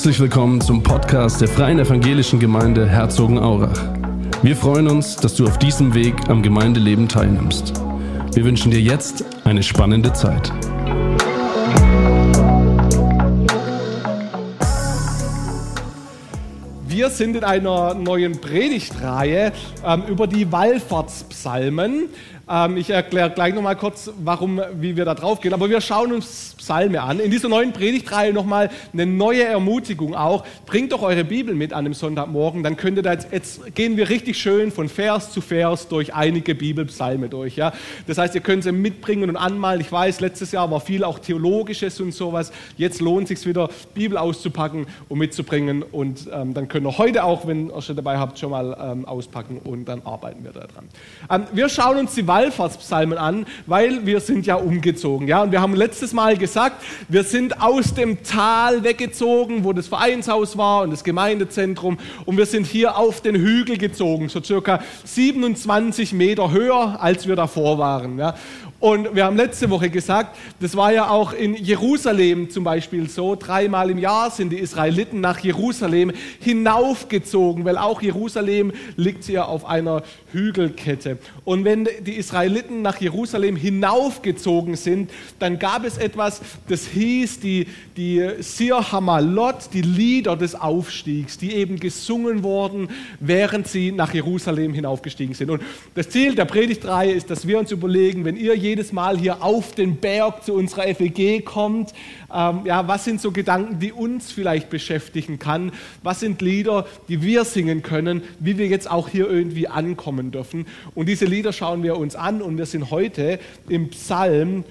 Herzlich willkommen zum Podcast der Freien Evangelischen Gemeinde Herzogenaurach. Wir freuen uns, dass du auf diesem Weg am Gemeindeleben teilnimmst. Wir wünschen dir jetzt eine spannende Zeit. Wir sind in einer neuen Predigtreihe über die Wallfahrtspsalmen. Ich erkläre gleich nochmal kurz, wie wir da drauf gehen. Aber wir schauen uns Psalme an. In dieser neuen Predigtreihe nochmal eine neue Ermutigung auch. Bringt doch eure Bibel mit an dem Sonntagmorgen. Dann könnt ihr da jetzt gehen wir richtig schön von Vers zu Vers durch einige Bibelpsalme durch. Ja? Das heißt, ihr könnt sie mitbringen und anmalen. Ich weiß, letztes Jahr war viel auch Theologisches und sowas. Jetzt lohnt es sich wieder, Bibel auszupacken und mitzubringen. Und dann könnt ihr heute auch, wenn ihr schon dabei habt, schon mal auspacken und dann arbeiten wir da dran. Wir schauen uns die Wallfahrtspsalmen an, weil wir sind ja umgezogen. Ja? Und wir haben letztes Mal gesagt, wir sind aus dem Tal weggezogen, wo das Vereinshaus war und das Gemeindezentrum. Und wir sind hier auf den Hügel gezogen, so circa 27 Meter höher, als wir davor waren. Ja? Und wir haben letzte Woche gesagt, das war ja auch in Jerusalem zum Beispiel so, 3-mal im Jahr sind die Israeliten nach Jerusalem hinaufgezogen, weil auch Jerusalem liegt hier auf einer Hügelkette. Und wenn die Israeliten nach Jerusalem hinaufgezogen sind, dann gab es etwas, das hieß die Sir Hamalot, die Lieder des Aufstiegs, die eben gesungen wurden, während sie nach Jerusalem hinaufgestiegen sind. Und das Ziel der Predigtreihe ist, dass wir uns überlegen, wenn ihr jedes Mal hier auf den Berg zu unserer FEG kommt, was sind so Gedanken, die uns vielleicht beschäftigen kann? Was sind Lieder, die wir singen können, wie wir jetzt auch hier irgendwie ankommen dürfen? Und diese Lieder schauen wir uns an und wir sind heute im Psalm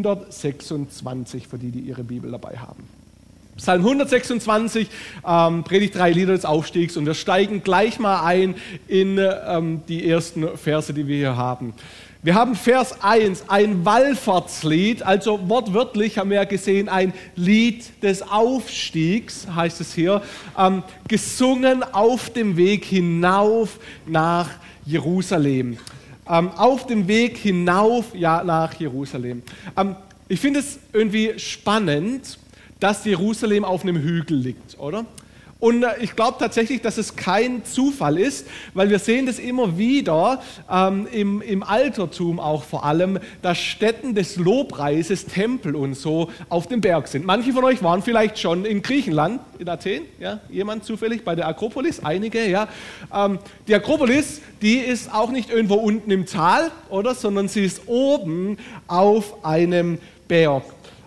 126, für die ihre Bibel dabei haben. Psalm 126, Predigtreihe Lieder des Aufstiegs, und wir steigen gleich mal ein in die ersten Verse, die wir hier haben. Wir haben Vers 1, ein Wallfahrtslied, also wortwörtlich haben wir ja gesehen, ein Lied des Aufstiegs, heißt es hier, gesungen auf dem Weg hinauf nach Jerusalem. Auf dem Weg hinauf nach Jerusalem. Ich finde es irgendwie spannend, dass Jerusalem auf einem Hügel liegt, oder? Und ich glaube tatsächlich, dass es kein Zufall ist, weil wir sehen das immer wieder im Altertum auch vor allem, dass Stätten des Lobpreises, Tempel und so auf dem Berg sind. Manche von euch waren vielleicht schon in Griechenland, in Athen, ja? Jemand zufällig bei der Akropolis, einige, ja. Die Akropolis, die ist auch nicht irgendwo unten im Tal, oder, sondern sie ist oben auf einem Berg.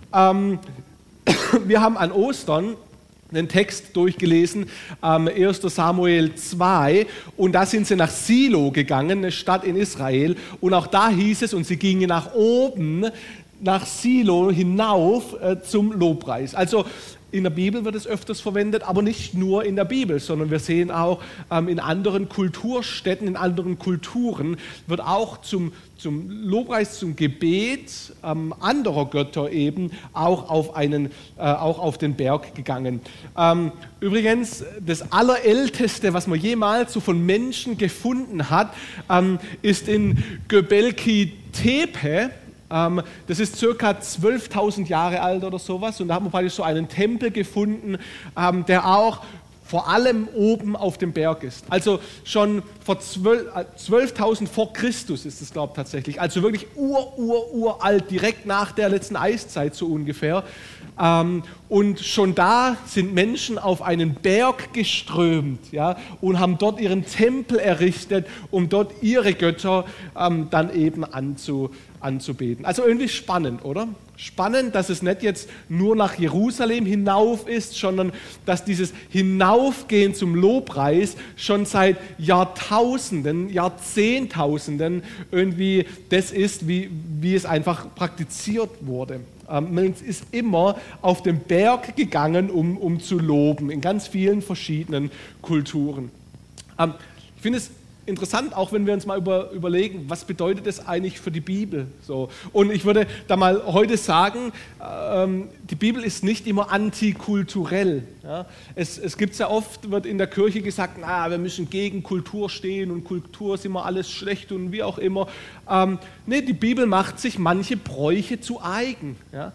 Wir haben an Ostern einen Text durchgelesen, 1. Samuel 2, und da sind sie nach Silo gegangen, eine Stadt in Israel, und auch da hieß es, und sie gingen nach oben, nach Silo hinauf zum Lobpreis. Also in der Bibel wird es öfters verwendet, aber nicht nur in der Bibel, sondern wir sehen auch in anderen Kulturstätten, in anderen Kulturen wird auch zum Lobpreis, zum Gebet anderer Götter eben auch auf den Berg gegangen. Übrigens, das Allerälteste, was man jemals so von Menschen gefunden hat, ist in Göbekli Tepe. Das ist circa 12.000 Jahre alt oder sowas, und da haben wir praktisch so einen Tempel gefunden, der auch vor allem oben auf dem Berg ist. Also schon vor 12.000 vor Christus ist es, glaube ich, tatsächlich. Also wirklich uralt, direkt nach der letzten Eiszeit so ungefähr. Und schon da sind Menschen auf einen Berg geströmt, ja, und haben dort ihren Tempel errichtet, um dort ihre Götter dann eben anzubeten. Also irgendwie spannend, oder? Spannend, dass es nicht jetzt nur nach Jerusalem hinauf ist, sondern dass dieses Hinaufgehen zum Lobpreis schon seit Jahrtausenden, Jahrzehntausenden irgendwie das ist, wie es einfach praktiziert wurde. Man ist immer auf den Berg gegangen, um zu loben, in ganz vielen verschiedenen Kulturen. Ich finde es interessant, auch wenn wir uns mal überlegen, was bedeutet das eigentlich für die Bibel? So. Und ich würde da mal heute sagen, die Bibel ist nicht immer antikulturell. Ja? Es gibt ja oft, wird in der Kirche gesagt, wir müssen gegen Kultur stehen und Kultur ist immer alles schlecht und wie auch immer. Nee, die Bibel macht sich manche Bräuche zu eigen. Ja?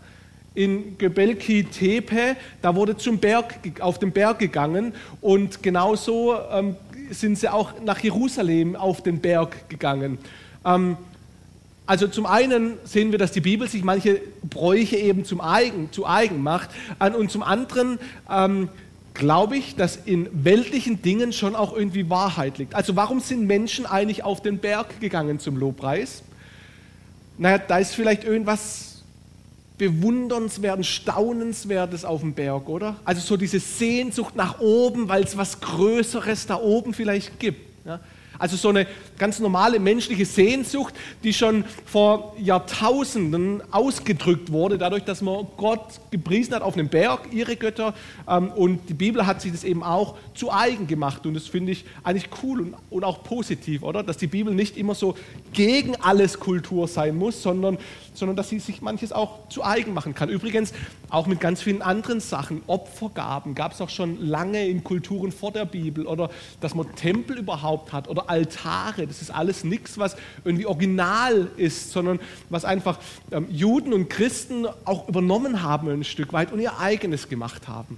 in Göbekli Tepe, da wurde auf den Berg gegangen und genauso sind sie auch nach Jerusalem auf den Berg gegangen. Also zum einen sehen wir, dass die Bibel sich manche Bräuche eben zu eigen macht und zum anderen glaube ich, dass in weltlichen Dingen schon auch irgendwie Wahrheit liegt. Also warum sind Menschen eigentlich auf den Berg gegangen zum Lobpreis? Naja, da ist vielleicht irgendwas Bewundernswertes, Staunenswertes auf dem Berg, oder? Also so diese Sehnsucht nach oben, weil es was Größeres da oben vielleicht gibt. Ja? Also so eine ganz normale menschliche Sehnsucht, die schon vor Jahrtausenden ausgedrückt wurde, dadurch, dass man Gott gepriesen hat auf einem Berg, ihre Götter. Und die Bibel hat sich das eben auch zu eigen gemacht. Und das finde ich eigentlich cool und auch positiv, oder? Dass die Bibel nicht immer so gegen alles Kultur sein muss, sondern dass sie sich manches auch zu eigen machen kann. Übrigens auch mit ganz vielen anderen Sachen. Opfergaben gab es auch schon lange in Kulturen vor der Bibel. Oder dass man Tempel überhaupt hat oder Altare. Das ist alles nichts, was irgendwie original ist, sondern was einfach Juden und Christen auch übernommen haben ein Stück weit und ihr eigenes gemacht haben.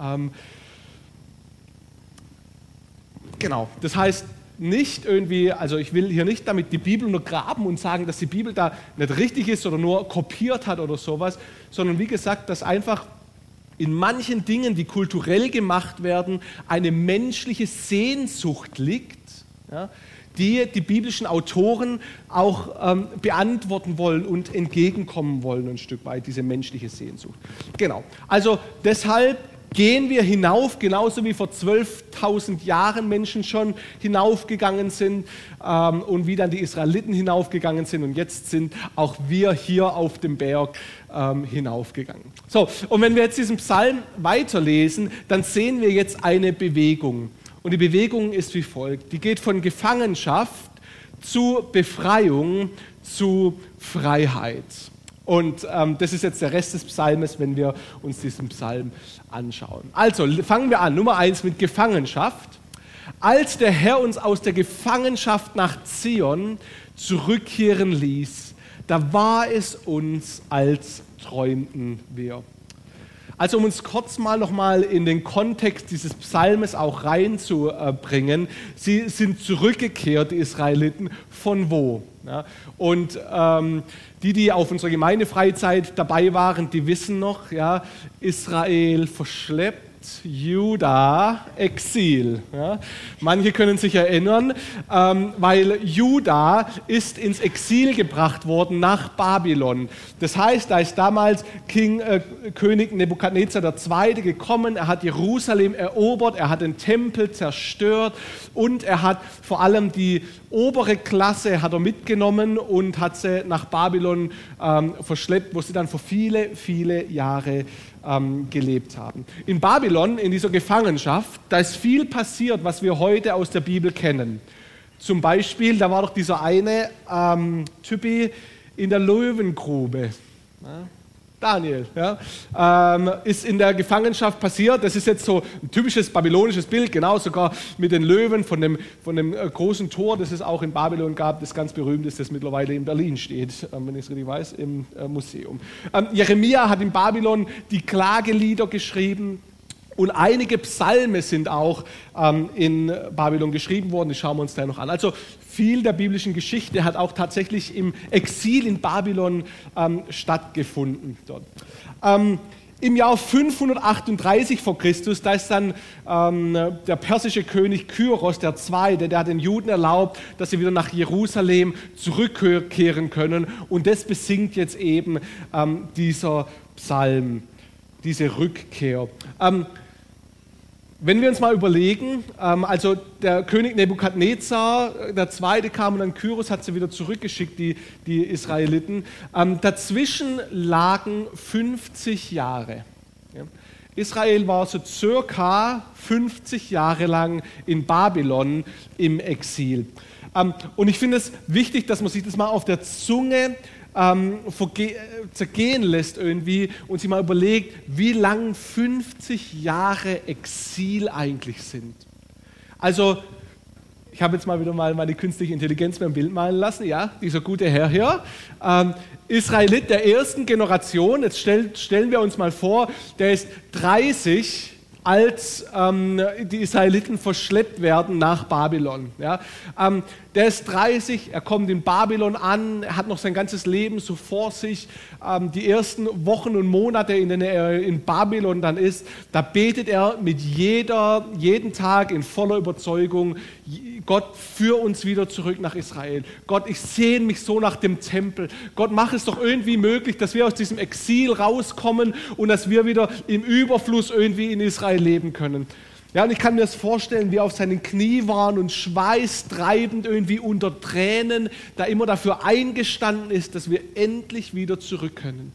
Genau, das heißt nicht irgendwie, also ich will hier nicht damit die Bibel untergraben und sagen, dass die Bibel da nicht richtig ist oder nur kopiert hat oder sowas, sondern wie gesagt, dass einfach in manchen Dingen, die kulturell gemacht werden, eine menschliche Sehnsucht liegt, ja, die biblischen Autoren auch beantworten wollen und entgegenkommen wollen ein Stück weit, diese menschliche Sehnsucht. Genau, also deshalb gehen wir hinauf, genauso wie vor 12.000 Jahren Menschen schon hinaufgegangen sind und wie dann die Israeliten hinaufgegangen sind und jetzt sind auch wir hier auf dem Berg hinaufgegangen. So, und wenn wir jetzt diesen Psalm weiterlesen, dann sehen wir jetzt eine Bewegung. Und die Bewegung ist wie folgt. Die geht von Gefangenschaft zu Befreiung zu Freiheit. Und das ist jetzt der Rest des Psalmes, wenn wir uns diesen Psalm anschauen. Also fangen wir an. Nummer 1 mit Gefangenschaft. Als der Herr uns aus der Gefangenschaft nach Zion zurückkehren ließ, da war es uns, als träumten wir. Also um uns kurz mal nochmal in den Kontext dieses Psalmes auch reinzubringen, sie sind zurückgekehrt, die Israeliten, von wo? Ja, und die auf unserer Gemeindefreizeit dabei waren, die wissen noch, ja, Israel verschleppt, Juda, Exil. Ja. Manche können sich erinnern, weil Juda ist ins Exil gebracht worden nach Babylon. Das heißt, da ist damals König Nebukadnezar II. Gekommen, er hat Jerusalem erobert, er hat den Tempel zerstört und er hat vor allem die obere Klasse hat er mitgenommen und hat sie nach Babylon verschleppt, wo sie dann für viele, viele Jahre gelebt haben. In Babylon, in dieser Gefangenschaft, da ist viel passiert, was wir heute aus der Bibel kennen. Zum Beispiel, da war doch dieser eine Typi in der Löwengrube. Ja? Daniel, ja, ist in der Gefangenschaft passiert. Das ist jetzt so ein typisches babylonisches Bild, genau, sogar mit den Löwen von dem großen Tor, das es auch in Babylon gab, das ganz berühmt ist, das mittlerweile in Berlin steht, wenn ich es richtig weiß, im Museum. Jeremia hat in Babylon die Klagelieder geschrieben. Und einige Psalme sind auch in Babylon geschrieben worden, die schauen wir uns da noch an. Also viel der biblischen Geschichte hat auch tatsächlich im Exil in Babylon stattgefunden. Dort. Im Jahr 538 vor Christus, da ist dann der persische König Kyros II., der hat den Juden erlaubt, dass sie wieder nach Jerusalem zurückkehren können. Und das besingt jetzt eben dieser Psalm, diese Rückkehr. Wenn wir uns mal überlegen, also der König Nebukadnezar II. Kam und dann Kyros hat sie wieder zurückgeschickt, die Israeliten. Dazwischen lagen 50 Jahre. Ja. Israel war so circa 50 Jahre lang in Babylon im Exil. Und ich finde es wichtig, dass man sich das mal auf der Zunge zergehen lässt irgendwie und sich mal überlegt, wie lang 50 Jahre Exil eigentlich sind. Also Ich habe jetzt mal wieder meine künstliche Intelligenz mir ein Bild malen lassen. Ja, dieser gute Herr hier. Israelit der ersten Generation. Jetzt stellen wir uns mal vor, der ist 30, als die Israeliten verschleppt werden nach Babylon. Ja. Der ist 30, er kommt in Babylon an, er hat noch sein ganzes Leben so vor sich. Die ersten Wochen und Monate, in denen er in Babylon dann ist, da betet er mit jeden Tag in voller Überzeugung, Gott, führ uns wieder zurück nach Israel. Gott, ich sehne mich so nach dem Tempel. Gott, mach es doch irgendwie möglich, dass wir aus diesem Exil rauskommen und dass wir wieder im Überfluss irgendwie in Israel leben können. Ja, und ich kann mir das vorstellen, wie er auf seinen Knie waren und schweißtreibend irgendwie unter Tränen, da immer dafür eingestanden ist, dass wir endlich wieder zurück können.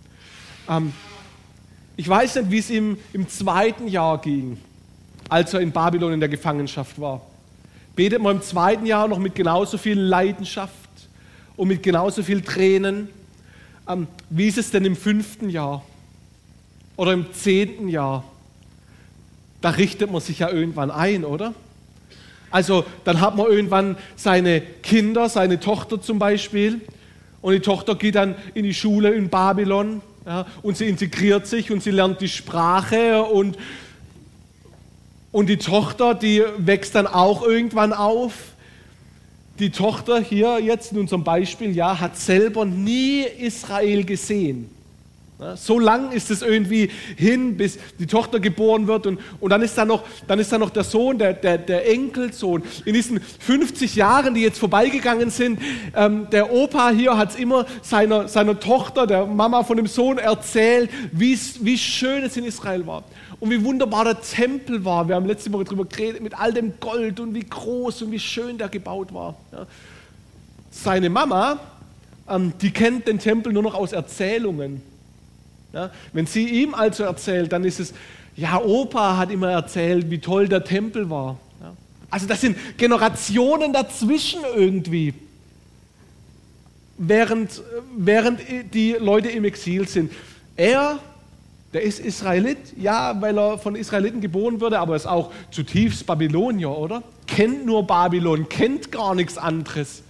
Ich weiß nicht, wie es ihm im 2. Jahr ging, als er in Babylon in der Gefangenschaft war. Betet man im 2. Jahr noch mit genauso viel Leidenschaft und mit genauso viel Tränen? Wie ist es denn im 5. Jahr oder im 10. Jahr? Da richtet man sich ja irgendwann ein, oder? Also dann hat man irgendwann seine Kinder, seine Tochter zum Beispiel, und die Tochter geht dann in die Schule in Babylon, ja, und sie integriert sich und sie lernt die Sprache und die Tochter, die wächst dann auch irgendwann auf. Die Tochter hier jetzt in unserem Beispiel, ja, hat selber nie Israel gesehen. Ja, so lang ist es irgendwie hin, bis die Tochter geboren wird und dann ist da noch der Sohn, der Enkelsohn. In diesen 50 Jahren, die jetzt vorbeigegangen sind, der Opa hier hat es immer seiner Tochter, der Mama von dem Sohn erzählt, wie schön es in Israel war und wie wunderbar der Tempel war. Wir haben letzte Woche darüber geredet, mit all dem Gold und wie groß und wie schön der gebaut war. Ja. Seine Mama, die kennt den Tempel nur noch aus Erzählungen. Ja, wenn sie ihm also erzählt, dann ist es, ja, Opa hat immer erzählt, wie toll der Tempel war. Ja. Also das sind Generationen dazwischen irgendwie, während die Leute im Exil sind. Der ist Israelit, ja, weil er von Israeliten geboren wurde, aber ist auch zutiefst Babylonier, oder? Kennt nur Babylon, kennt gar nichts anderes.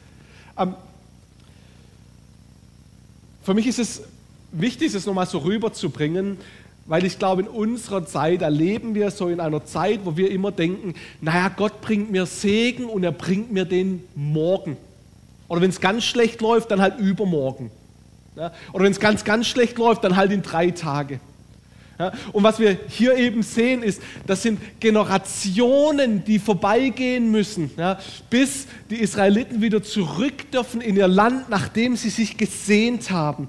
Für mich ist es wichtig, es nochmal so rüberzubringen, weil ich glaube, in unserer Zeit erleben wir so in einer Zeit, wo wir immer denken, naja, Gott bringt mir Segen und er bringt mir den morgen. Oder wenn es ganz schlecht läuft, dann halt übermorgen. Ja? Oder wenn es ganz, ganz schlecht läuft, dann halt in 3 Tage. Ja? Und was wir hier eben sehen ist, das sind Generationen, die vorbeigehen müssen, ja? Bis die Israeliten wieder zurück dürfen in ihr Land, nachdem sie sich gesehnt haben.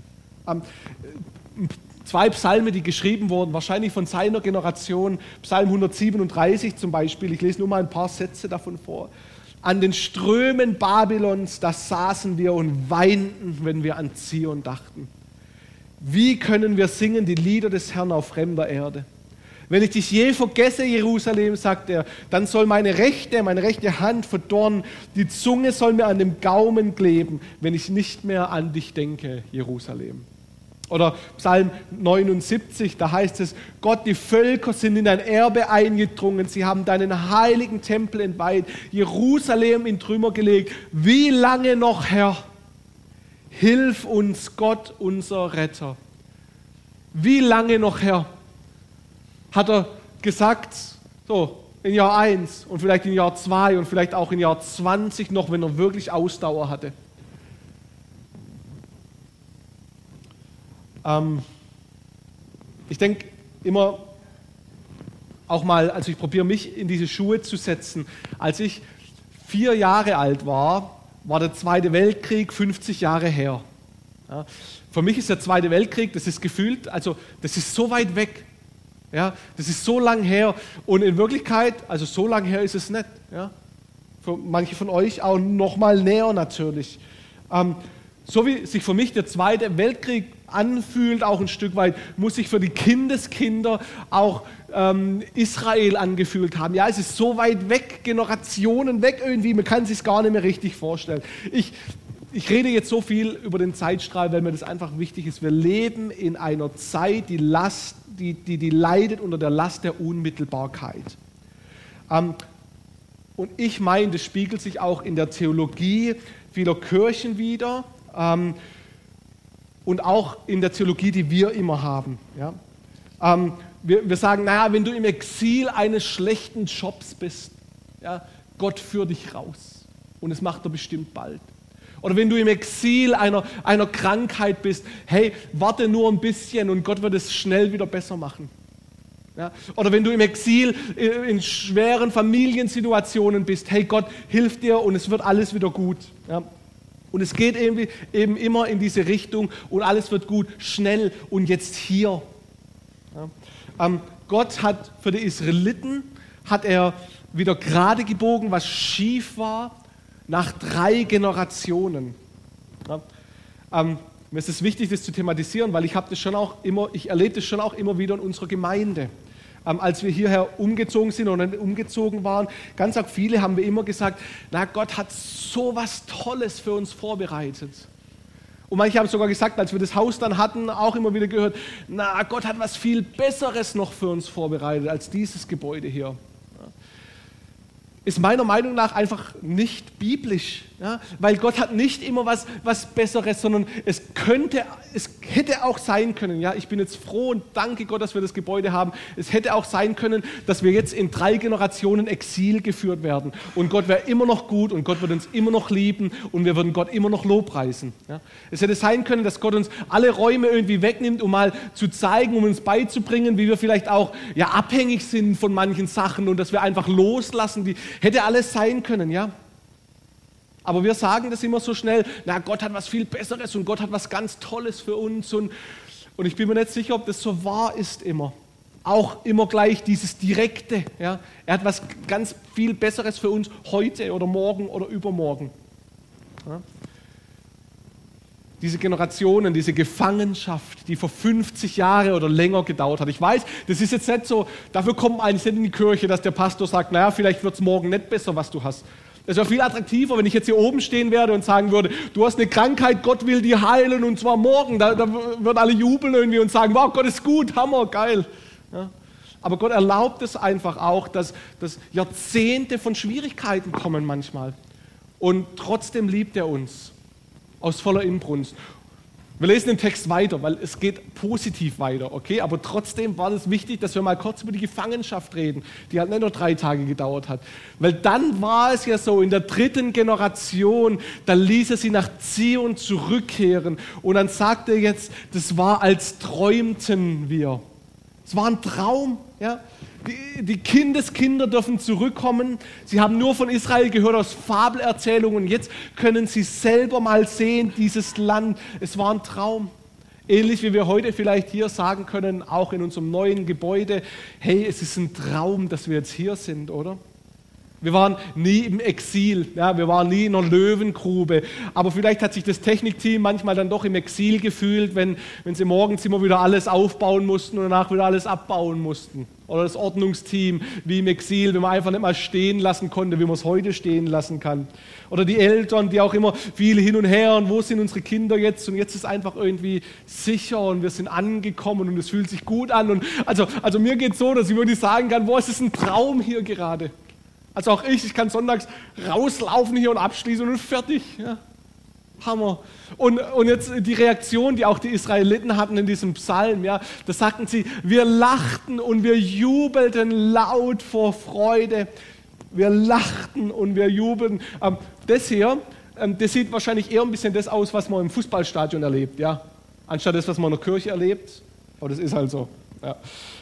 2 Psalme, die geschrieben wurden, wahrscheinlich von seiner Generation, Psalm 137 zum Beispiel, ich lese nur mal ein paar Sätze davon vor. An den Strömen Babylons, da saßen wir und weinten, wenn wir an Zion dachten. Wie können wir singen die Lieder des Herrn auf fremder Erde? Wenn ich dich je vergesse, Jerusalem, sagt er, dann soll meine rechte Hand verdorren, die Zunge soll mir an dem Gaumen kleben, wenn ich nicht mehr an dich denke, Jerusalem. Oder Psalm 79, da heißt es, Gott, die Völker sind in dein Erbe eingedrungen, sie haben deinen heiligen Tempel entweiht, Jerusalem in Trümmer gelegt. Wie lange noch, Herr? Hilf uns, Gott, unser Retter. Wie lange noch, Herr? Hat er gesagt, so in Jahr 1 und vielleicht in Jahr 2 und vielleicht auch in Jahr 20 noch, wenn er wirklich Ausdauer hatte. Ich denke immer auch mal, also ich probiere mich in diese Schuhe zu setzen. Als ich 4 Jahre alt war der Zweite Weltkrieg 50 Jahre her. Ja, für mich ist der Zweite Weltkrieg, das ist gefühlt, also das ist so weit weg. Ja, das ist so lang her und in Wirklichkeit, also so lang her ist es nicht. Ja, für manche von euch auch noch mal näher natürlich. So wie sich für mich der Zweite Weltkrieg anfühlt, auch ein Stück weit, muss sich für die Kindeskinder auch Israel angefühlt haben. Ja, es ist so weit weg, Generationen weg irgendwie, man kann es sich gar nicht mehr richtig vorstellen. Ich rede jetzt so viel über den Zeitstrahl, weil mir das einfach wichtig ist. Wir leben in einer Zeit, die leidet unter der Last der Unmittelbarkeit. Und ich meine, das spiegelt sich auch in der Theologie vieler Kirchen wider und auch in der Theologie, die wir immer haben. Ja? Wir sagen, naja, wenn du im Exil eines schlechten Jobs bist, ja, Gott führt dich raus. Und das macht er bestimmt bald. Oder wenn du im Exil einer Krankheit bist, hey, warte nur ein bisschen und Gott wird es schnell wieder besser machen. Ja? Oder wenn du im Exil in schweren Familiensituationen bist, hey, Gott hilft dir und es wird alles wieder gut. Ja? Und es geht eben immer in diese Richtung und alles wird gut, schnell und jetzt hier. Ja? Gott hat für die Israeliten, hat er wieder gerade gebogen, was schief war, nach 3 Generationen. Ja? Mir ist es wichtig, das zu thematisieren, weil ich erlebe das schon auch immer wieder in unserer Gemeinde. Als wir hierher umgezogen sind oder nicht umgezogen waren, ganz arg viele haben wir immer gesagt, na, Gott hat so was Tolles für uns vorbereitet. Und manche haben sogar gesagt, als wir das Haus dann hatten, auch immer wieder gehört, na, Gott hat was viel Besseres noch für uns vorbereitet als dieses Gebäude hier. Ist meiner Meinung nach einfach nicht biblisch, ja? Weil Gott hat nicht immer was Besseres, sondern es hätte auch sein können, ja? Ich bin jetzt froh und danke Gott, dass wir das Gebäude haben, es hätte auch sein können, dass wir jetzt in 3 Generationen Exil geführt werden und Gott wäre immer noch gut und Gott würde uns immer noch lieben und wir würden Gott immer noch lobpreisen. Ja? Es hätte sein können, dass Gott uns alle Räume irgendwie wegnimmt, um mal zu zeigen, um uns beizubringen, wie wir vielleicht auch ja, abhängig sind von manchen Sachen und dass wir einfach loslassen, hätte alles sein können, ja. Aber wir sagen das immer so schnell, na, Gott hat was viel Besseres und Gott hat was ganz Tolles für uns. Und ich bin mir nicht sicher, ob das so wahr ist immer. Auch immer gleich dieses Direkte, ja. Er hat was ganz viel Besseres für uns heute oder morgen oder übermorgen. Ja. Diese Generationen, diese Gefangenschaft, die vor 50 Jahre oder länger gedauert hat. Ich weiß, das ist jetzt nicht so, dafür kommt man eigentlich nicht in die Kirche, dass der Pastor sagt, naja, vielleicht wird es morgen nicht besser, was du hast. Es wäre viel attraktiver, wenn ich jetzt hier oben stehen werde und sagen würde, du hast eine Krankheit, Gott will die heilen und zwar morgen. Da würden alle jubeln irgendwie und sagen, wow, Gott ist gut, Hammer, geil. Ja. Aber Gott erlaubt es einfach auch, dass Jahrzehnte von Schwierigkeiten kommen manchmal. Und trotzdem liebt er uns. Aus voller Inbrunst. Wir lesen den Text weiter, weil es geht positiv weiter, okay? Aber trotzdem war es wichtig, dass wir mal kurz über die Gefangenschaft reden, die halt nicht nur 3 Tage gedauert hat. Weil dann war es ja so, in der 3. Generation, da ließ er sie nach Zion zurückkehren und dann sagte er jetzt, das war, als träumten wir. Es war ein Traum, ja? Die Kindeskinder dürfen zurückkommen. Sie haben nur von Israel gehört aus Fabelerzählungen. Jetzt können sie selber mal sehen, dieses Land. Es war ein Traum. Ähnlich wie wir heute vielleicht hier sagen können, auch in unserem neuen Gebäude, hey, es ist ein Traum, dass wir jetzt hier sind, oder? Wir waren nie im Exil, ja, wir waren nie in einer Löwengrube, aber vielleicht hat sich das Technikteam manchmal dann doch im Exil gefühlt, wenn sie morgens immer wieder alles aufbauen mussten und danach wieder alles abbauen mussten. Oder das Ordnungsteam wie im Exil, wenn man einfach nicht mal stehen lassen konnte, wie man es heute stehen lassen kann. Oder die Eltern, die auch immer viel hin und her und wo sind unsere Kinder jetzt und jetzt ist einfach irgendwie sicher und wir sind angekommen und es fühlt sich gut an. Und also mir geht es so, dass ich wirklich sagen kann, boah, es ist ein Traum hier gerade. Also auch ich kann sonntags rauslaufen hier und abschließen und fertig. Ja. Hammer. Und jetzt die Reaktion, die auch die Israeliten hatten in diesem Psalm, ja, da sagten sie, wir lachten und wir jubelten laut vor Freude. Wir lachten und wir jubelten. Das hier, das sieht wahrscheinlich eher ein bisschen das aus, was man im Fußballstadion erlebt, ja, anstatt das, was man in der Kirche erlebt. Aber das ist halt so. Ja.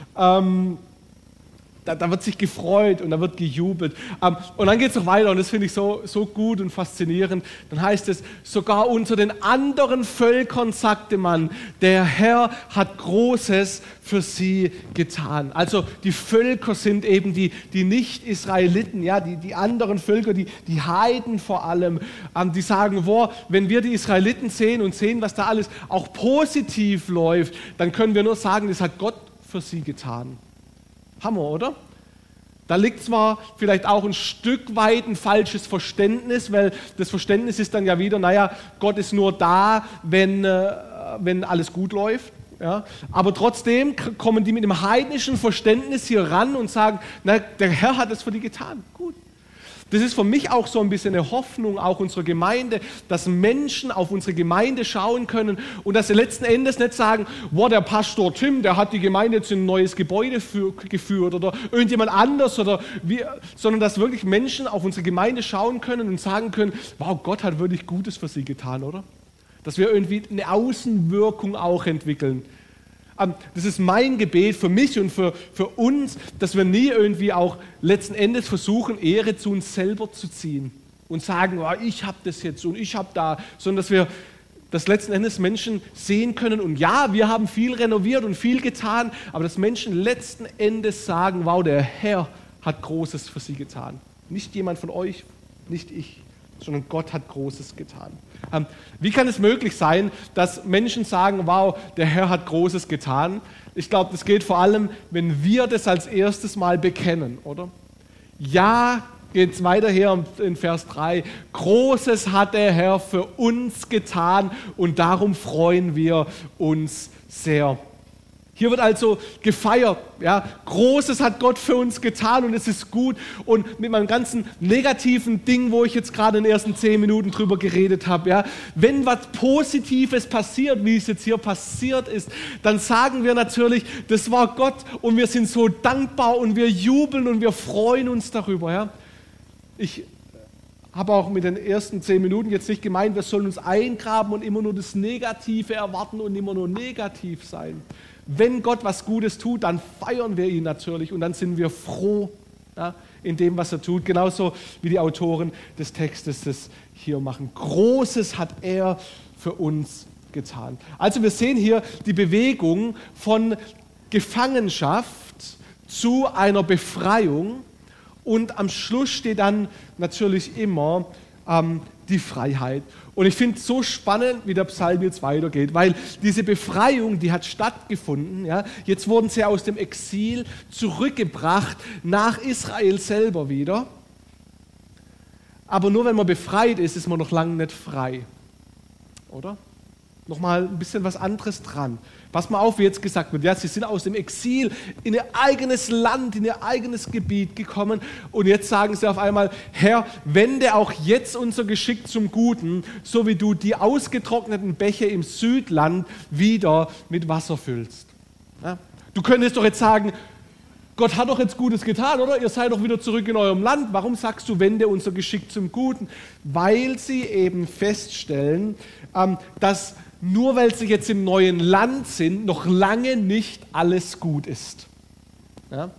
Da wird sich gefreut und da wird gejubelt. Und dann geht es noch weiter und das finde ich so gut und faszinierend. Dann heißt es, sogar unter den anderen Völkern sagte man, der Herr hat Großes für sie getan. Also die Völker sind eben die Nicht-Israeliten, ja, die anderen Völker, die Heiden vor allem, die sagen, boah, wenn wir die Israeliten sehen und sehen, was da alles auch positiv läuft, dann können wir nur sagen, das hat Gott für sie getan. Hammer, oder? Da liegt zwar vielleicht auch ein Stück weit ein falsches Verständnis, weil das Verständnis ist dann ja wieder, naja, Gott ist nur da, wenn alles gut läuft. Ja? Aber trotzdem kommen die mit einem heidnischen Verständnis hier ran und sagen, na, der Herr hat es für die getan. Gut. Das ist für mich auch so ein bisschen eine Hoffnung, auch unserer Gemeinde, dass Menschen auf unsere Gemeinde schauen können und dass sie letzten Endes nicht sagen, wow, der Pastor Tim, der hat die Gemeinde jetzt in ein neues Gebäude geführt oder irgendjemand anders, sondern dass wirklich Menschen auf unsere Gemeinde schauen können und sagen können, wow, Gott hat wirklich Gutes für sie getan, oder? Dass wir irgendwie eine Außenwirkung auch entwickeln. Das ist mein Gebet für mich und für uns, dass wir nie irgendwie auch letzten Endes versuchen, Ehre zu uns selber zu ziehen und sagen, oh, ich habe das jetzt und ich habe da, sondern dass letzten Endes Menschen sehen können und ja, wir haben viel renoviert und viel getan, aber dass Menschen letzten Endes sagen, wow, der Herr hat Großes für sie getan. Nicht jemand von euch, nicht ich, sondern Gott hat Großes getan. Wie kann es möglich sein, dass Menschen sagen, wow, der Herr hat Großes getan? Ich glaube, das geht vor allem, wenn wir das als erstes Mal bekennen, oder? Ja, geht es weiter hier in Vers 3. Großes hat der Herr für uns getan und darum freuen wir uns sehr. Hier wird also gefeiert, ja, Großes hat Gott für uns getan und es ist gut. Und mit meinem ganzen negativen Ding, wo ich jetzt gerade in den ersten 10 Minuten drüber geredet habe, ja, wenn was Positives passiert, wie es jetzt hier passiert ist, dann sagen wir natürlich, das war Gott und wir sind so dankbar und wir jubeln und wir freuen uns darüber. Ja. Ich habe auch mit den ersten 10 Minuten jetzt nicht gemeint, wir sollen uns eingraben und immer nur das Negative erwarten und immer nur negativ sein. Wenn Gott was Gutes tut, dann feiern wir ihn natürlich und dann sind wir froh, ja, in dem, was er tut. Genauso wie die Autoren des Textes das hier machen. Großes hat er für uns getan. Also wir sehen hier die Bewegung von Gefangenschaft zu einer Befreiung und am Schluss steht dann natürlich immer die Freiheit. Und ich finde es so spannend, wie der Psalm jetzt weitergeht, weil diese Befreiung, die hat stattgefunden. Ja? Jetzt wurden sie aus dem Exil zurückgebracht nach Israel selber wieder. Aber nur wenn man befreit ist, ist man noch lange nicht frei. Oder? Nochmal ein bisschen was anderes dran. Pass mal auf, wie jetzt gesagt wird, ja, sie sind aus dem Exil in ihr eigenes Land, in ihr eigenes Gebiet gekommen und jetzt sagen sie auf einmal, Herr, wende auch jetzt unser Geschick zum Guten, so wie du die ausgetrockneten Bäche im Südland wieder mit Wasser füllst. Ja? Du könntest doch jetzt sagen, Gott hat doch jetzt Gutes getan, oder? Ihr seid doch wieder zurück in eurem Land. Warum sagst du, wende unser Geschick zum Guten? Weil sie eben feststellen, dass nur weil sie jetzt im neuen Land sind, noch lange nicht alles gut ist. Ja?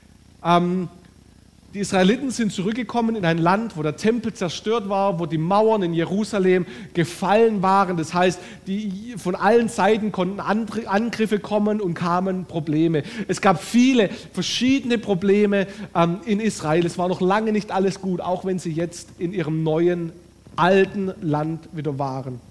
Die Israeliten sind zurückgekommen in ein Land, wo der Tempel zerstört war, wo die Mauern in Jerusalem gefallen waren. Das heißt, von allen Seiten konnten Angriffe kommen und kamen Probleme. Es gab viele verschiedene Probleme in Israel. Es war noch lange nicht alles gut, auch wenn sie jetzt in ihrem neuen, alten Land wieder waren.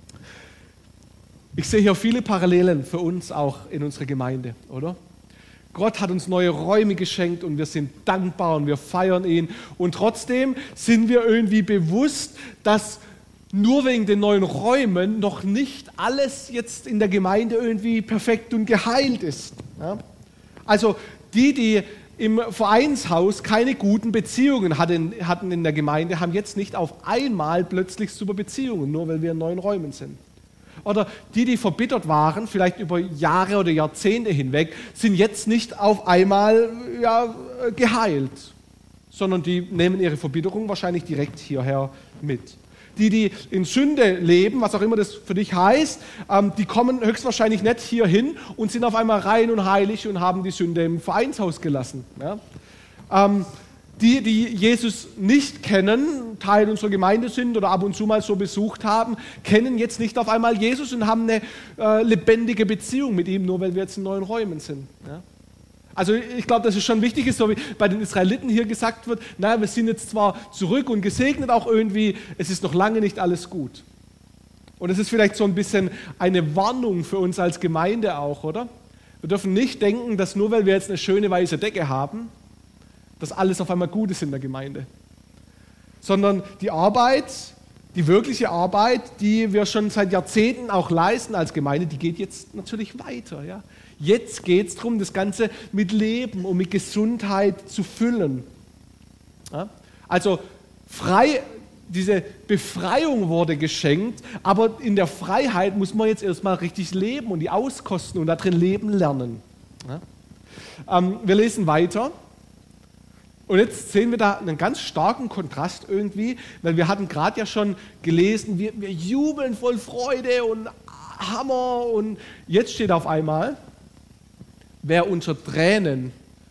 Ich sehe hier viele Parallelen für uns auch in unserer Gemeinde, oder? Gott hat uns neue Räume geschenkt und wir sind dankbar und wir feiern ihn. Und trotzdem sind wir irgendwie bewusst, dass nur wegen den neuen Räumen noch nicht alles jetzt in der Gemeinde irgendwie perfekt und geheilt ist. Ja? Also die im Vereinshaus keine guten Beziehungen hatten in der Gemeinde, haben jetzt nicht auf einmal plötzlich super Beziehungen, nur weil wir in neuen Räumen sind. Oder die verbittert waren, vielleicht über Jahre oder Jahrzehnte hinweg, sind jetzt nicht auf einmal geheilt, sondern die nehmen ihre Verbitterung wahrscheinlich direkt hierher mit. Die in Sünde leben, was auch immer das für dich heißt, die kommen höchstwahrscheinlich nicht hierhin und sind auf einmal rein und heilig und haben die Sünde im Vereinshaus gelassen. Ja? Die Jesus nicht kennen, Teil unserer Gemeinde sind oder ab und zu mal so besucht haben, kennen jetzt nicht auf einmal Jesus und haben eine lebendige Beziehung mit ihm, nur weil wir jetzt in neuen Räumen sind. Ja? Also ich glaube, dass es schon wichtig ist, so wie bei den Israeliten hier gesagt wird, naja, wir sind jetzt zwar zurück und gesegnet auch irgendwie, es ist noch lange nicht alles gut. Und es ist vielleicht so ein bisschen eine Warnung für uns als Gemeinde auch, oder? Wir dürfen nicht denken, dass nur weil wir jetzt eine schöne weiße Decke haben, dass alles auf einmal gut ist in der Gemeinde. Sondern die Arbeit, die wirkliche Arbeit, die wir schon seit Jahrzehnten auch leisten als Gemeinde, die geht jetzt natürlich weiter. Ja? Jetzt geht es darum, das Ganze mit Leben und mit Gesundheit zu füllen. Ja? Also diese Befreiung wurde geschenkt, aber in der Freiheit muss man jetzt erstmal richtig leben und die auskosten und da drin leben lernen. Ja? Wir lesen weiter und jetzt sehen wir da einen ganz starken Kontrast irgendwie, weil wir hatten gerade ja schon gelesen, wir jubeln voll Freude und Hammer und jetzt steht auf einmal, wer unter Tränen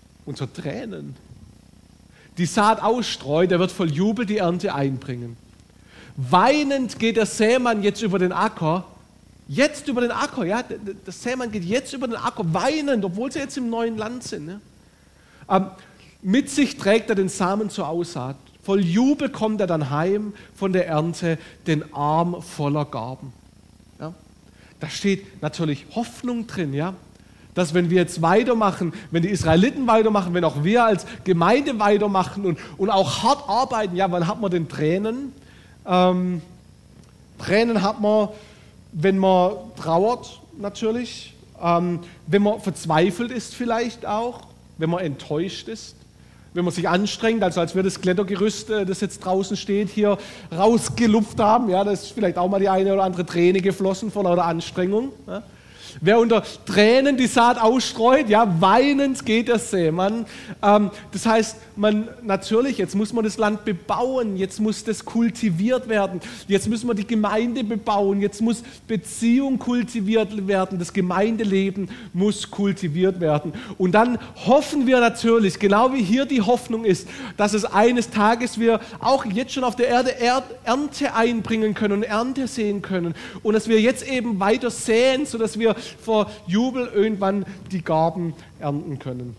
die Saat ausstreut, der wird voll Jubel die Ernte einbringen. Weinend geht der Sämann jetzt über den Acker. Jetzt über den Acker, ja. Der Sämann geht jetzt über den Acker, weinend, obwohl sie jetzt im neuen Land sind. Ja. Mit sich trägt er den Samen zur Aussaat. Voll Jubel kommt er dann heim von der Ernte, den Arm voller Gaben. Ja. Da steht natürlich Hoffnung drin, ja. Dass wenn wir jetzt weitermachen, wenn die Israeliten weitermachen, wenn auch wir als Gemeinde weitermachen und auch hart arbeiten, ja, wann hat man denn Tränen? Tränen hat man, wenn man trauert natürlich, wenn man verzweifelt ist vielleicht auch, wenn man enttäuscht ist, wenn man sich anstrengt, also als wir das Klettergerüst, das jetzt draußen steht, hier rausgelupft haben, ja, da ist vielleicht auch mal die eine oder andere Träne geflossen vor lauter Anstrengung. Ja. Wer unter Tränen die Saat ausstreut, ja, weinend geht der Sämann. Das heißt, natürlich, jetzt muss man das Land bebauen, jetzt muss das kultiviert werden, jetzt müssen wir die Gemeinde bebauen, jetzt muss Beziehung kultiviert werden, das Gemeindeleben muss kultiviert werden. Und dann hoffen wir natürlich, genau wie hier die Hoffnung ist, dass es eines Tages wir auch jetzt schon auf der Erde Ernte einbringen können und Ernte sehen können und dass wir jetzt eben weiter säen, sodass wir vor Jubel irgendwann die Gaben ernten können.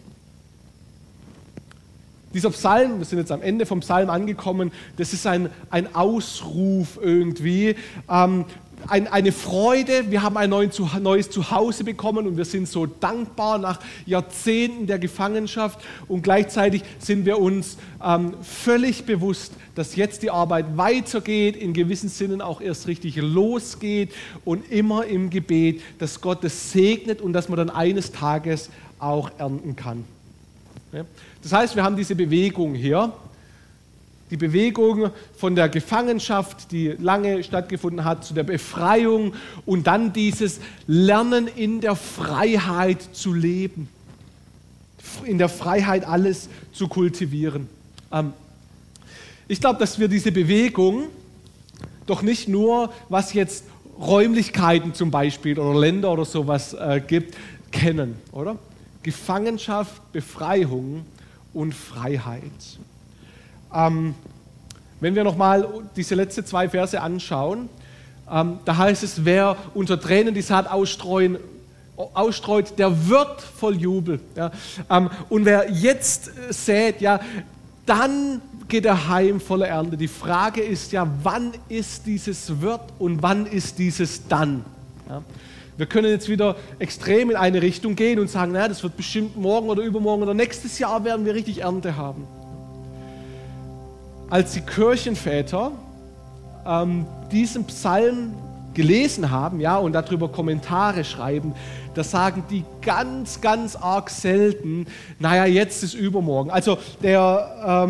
Dieser Psalm, wir sind jetzt am Ende vom Psalm angekommen, das ist ein Ausruf irgendwie, eine Freude, wir haben ein neues Zuhause bekommen und wir sind so dankbar nach Jahrzehnten der Gefangenschaft und gleichzeitig sind wir uns völlig bewusst, dass jetzt die Arbeit weitergeht, in gewissen Sinnen auch erst richtig losgeht und immer im Gebet, dass Gott es segnet und dass man dann eines Tages auch ernten kann. Das heißt, wir haben diese Bewegung hier, die Bewegung von der Gefangenschaft, die lange stattgefunden hat, zu der Befreiung und dann dieses Lernen in der Freiheit zu leben, in der Freiheit alles zu kultivieren. Ich glaube, dass wir diese Bewegung doch nicht nur, was jetzt Räumlichkeiten zum Beispiel oder Länder oder sowas gibt, kennen, oder? Gefangenschaft, Befreiung und Freiheit. Wenn wir nochmal diese letzten 2 Verse anschauen, da heißt es, wer unter Tränen die Saat ausstreut, der wird voll Jubel. Ja. Und wer jetzt sät, ja, dann geht er heim voller Ernte. Die Frage ist ja, wann ist dieses wird und wann ist dieses dann? Ja. Wir können jetzt wieder extrem in eine Richtung gehen und sagen, naja, das wird bestimmt morgen oder übermorgen oder nächstes Jahr werden wir richtig Ernte haben. Als die Kirchenväter diesen Psalm gelesen haben, ja, und darüber Kommentare schreiben, da sagen die ganz, ganz arg selten, naja, jetzt ist übermorgen. Also der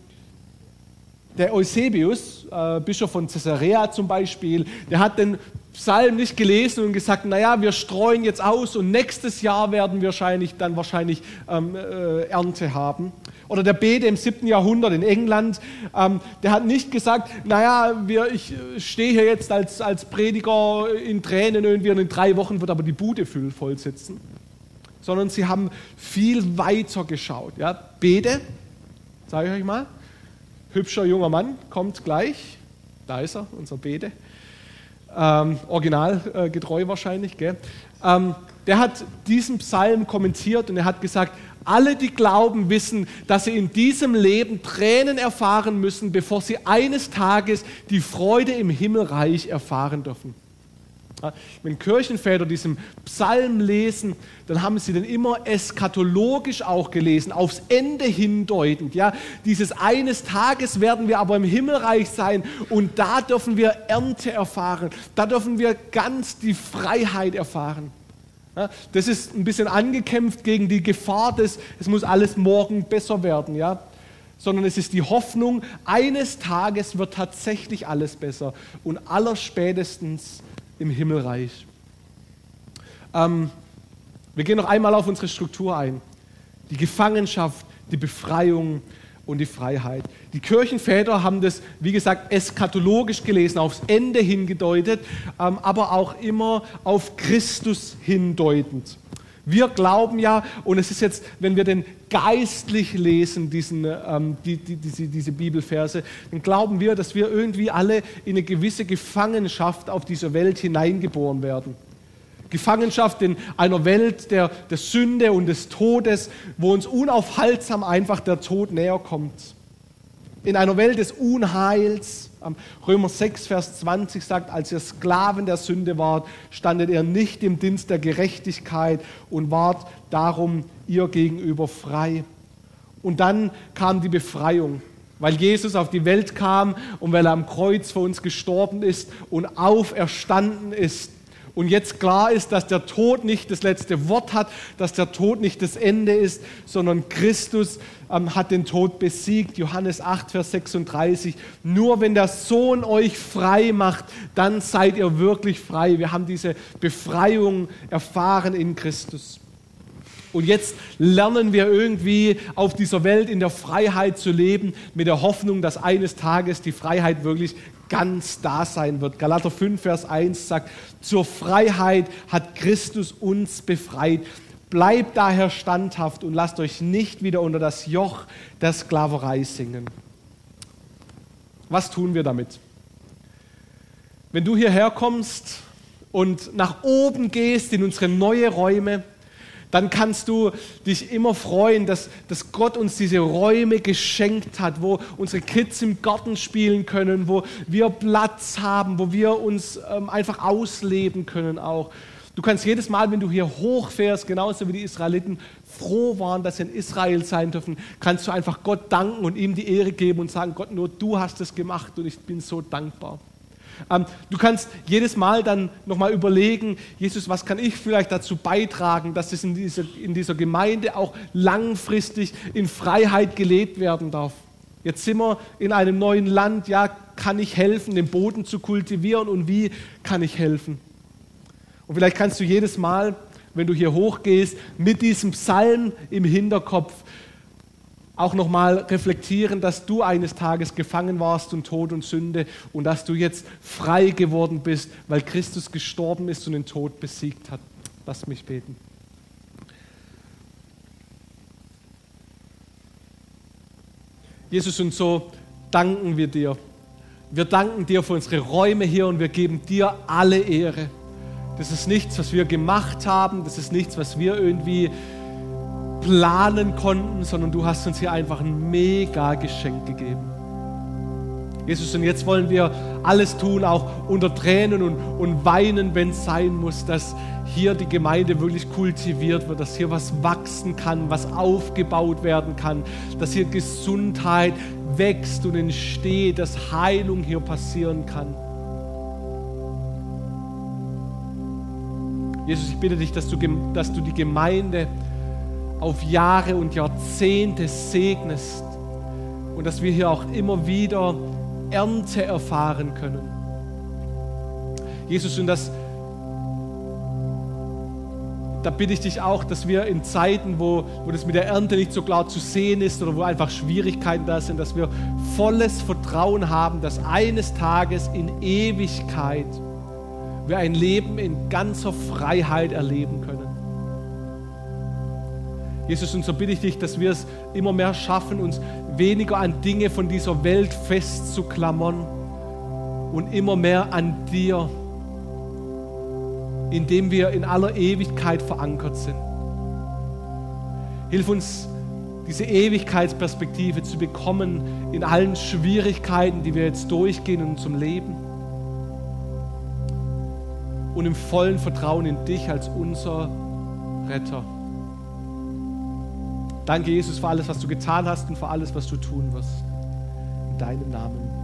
Eusebius, Bischof von Caesarea zum Beispiel, der hat den Psalm nicht gelesen und gesagt, naja, wir streuen jetzt aus und nächstes Jahr werden wir wahrscheinlich Ernte haben. Oder der Bede im 7. Jahrhundert in England, der hat nicht gesagt, naja, ich stehe hier jetzt als Prediger in Tränen irgendwie und in 3 Wochen wird aber die Bude voll sitzen. Sondern sie haben viel weiter geschaut. Ja? Bede, sage ich euch mal, hübscher junger Mann, kommt gleich, da ist er, unser Bede. Originalgetreu wahrscheinlich, gell? Der hat diesen Psalm kommentiert und er hat gesagt, alle, die glauben, wissen, dass sie in diesem Leben Tränen erfahren müssen, bevor sie eines Tages die Freude im Himmelreich erfahren dürfen. Ja, wenn Kirchenväter diesen Psalm lesen, dann haben sie den immer eschatologisch auch gelesen, aufs Ende hindeutend. Ja? Dieses eines Tages werden wir aber im Himmelreich sein und da dürfen wir Ernte erfahren, da dürfen wir ganz die Freiheit erfahren. Ja, das ist ein bisschen angekämpft gegen die Gefahr, es muss alles morgen besser werden. Ja? sondern es ist die Hoffnung, eines Tages wird tatsächlich alles besser und allerspätestens im Himmelreich. Wir gehen noch einmal auf unsere Struktur ein. Die Gefangenschaft, die Befreiung und die Freiheit. Die Kirchenväter haben das, wie gesagt, eschatologisch gelesen, aufs Ende hingedeutet, aber auch immer auf Christus hindeutend. Wir glauben ja, und es ist jetzt, wenn wir den geistlich lesen, diese Bibelverse, dann glauben wir, dass wir irgendwie alle in eine gewisse Gefangenschaft auf dieser Welt hineingeboren werden. Gefangenschaft in einer Welt der Sünde und des Todes, wo uns unaufhaltsam einfach der Tod näher kommt. In einer Welt des Unheils. Römer 6, Vers 20 sagt, als ihr Sklaven der Sünde wart, standet ihr nicht im Dienst der Gerechtigkeit und wart darum ihr gegenüber frei. Und dann kam die Befreiung, weil Jesus auf die Welt kam und weil er am Kreuz für uns gestorben ist und auferstanden ist. Und jetzt klar ist, dass der Tod nicht das letzte Wort hat, dass der Tod nicht das Ende ist, sondern Christus hat den Tod besiegt. Johannes 8, Vers 36. Nur wenn der Sohn euch frei macht, dann seid ihr wirklich frei. Wir haben diese Befreiung erfahren in Christus. Und jetzt lernen wir irgendwie auf dieser Welt in der Freiheit zu leben, mit der Hoffnung, dass eines Tages die Freiheit wirklich ganz da sein wird. Galater 5, Vers 1 sagt, zur Freiheit hat Christus uns befreit. Bleibt daher standhaft und lasst euch nicht wieder unter das Joch der Sklaverei singen. Was tun wir damit? Wenn du hierher kommst und nach oben gehst in unsere neuen Räume, dann kannst du dich immer freuen, dass Gott uns diese Räume geschenkt hat, wo unsere Kids im Garten spielen können, wo wir Platz haben, wo wir uns einfach ausleben können auch. Du kannst jedes Mal, wenn du hier hochfährst, genauso wie die Israeliten froh waren, dass sie in Israel sein dürfen, kannst du einfach Gott danken und ihm die Ehre geben und sagen, Gott, nur du hast es gemacht und ich bin so dankbar. Du kannst jedes Mal dann nochmal überlegen, Jesus, was kann ich vielleicht dazu beitragen, dass es in dieser Gemeinde auch langfristig in Freiheit gelebt werden darf. Jetzt sind wir in einem neuen Land, ja, kann ich helfen, den Boden zu kultivieren und wie kann ich helfen? Und vielleicht kannst du jedes Mal, wenn du hier hochgehst, mit diesem Psalm im Hinterkopf auch nochmal reflektieren, dass du eines Tages gefangen warst in Tod und Sünde und dass du jetzt frei geworden bist, weil Christus gestorben ist und den Tod besiegt hat. Lass mich beten. Jesus, und so danken wir dir. Wir danken dir für unsere Räume hier und wir geben dir alle Ehre. Das ist nichts, was wir gemacht haben, das ist nichts, was wir irgendwie planen konnten, sondern du hast uns hier einfach ein mega Geschenk gegeben. Jesus, und jetzt wollen wir alles tun, auch unter Tränen und Weinen, wenn es sein muss, dass hier die Gemeinde wirklich kultiviert wird, dass hier was wachsen kann, was aufgebaut werden kann, dass hier Gesundheit wächst und entsteht, dass Heilung hier passieren kann. Jesus, ich bitte dich, dass du die Gemeinde auf Jahre und Jahrzehnte segnest und dass wir hier auch immer wieder Ernte erfahren können. Jesus, und da bitte ich dich auch, dass wir in Zeiten, wo das mit der Ernte nicht so klar zu sehen ist oder wo einfach Schwierigkeiten da sind, dass wir volles Vertrauen haben, dass eines Tages in Ewigkeit wir ein Leben in ganzer Freiheit erleben können. Jesus, und so bitte ich dich, dass wir es immer mehr schaffen, uns weniger an Dinge von dieser Welt festzuklammern und immer mehr an dir, indem wir in aller Ewigkeit verankert sind. Hilf uns, diese Ewigkeitsperspektive zu bekommen in allen Schwierigkeiten, die wir jetzt durchgehen in unserem Leben und im vollen Vertrauen in dich als unser Retter. Danke, Jesus, für alles, was du getan hast und für alles, was du tun wirst. In deinem Namen.